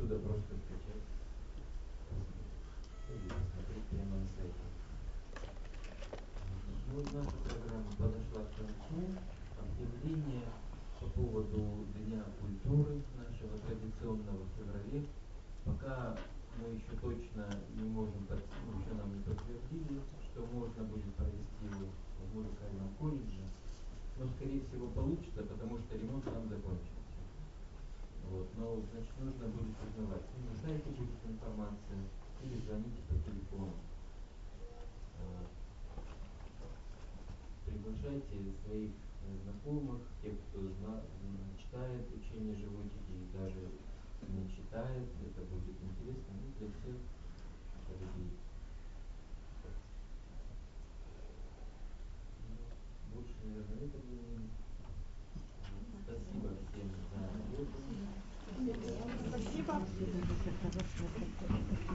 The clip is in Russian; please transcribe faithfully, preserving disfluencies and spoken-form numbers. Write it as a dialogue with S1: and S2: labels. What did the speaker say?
S1: оттуда просто скачать или посмотреть прямо на сайте. Ну вот наша программа подошла к концу. Объявление по поводу Дня культуры нашего традиционного в феврале. Пока мы еще точно не можем, под- ну, еще нам не подтвердили, что можно будет провести его в музыкальном колледже. Но, скорее всего, получится, потому что ремонт там закончился. Вот. Но, значит, нужно будет узнавать. Ну, на сайте будет информация или звоните по телефону. А, Приглашайте своих э, знакомых, тех, кто зна- м, читает учение животики и даже не читает. Это будет интересно, ну, для всех людей. Ну, больше, наверное, это времени. Вот. Спасибо всем за работу.
S2: Спасибо.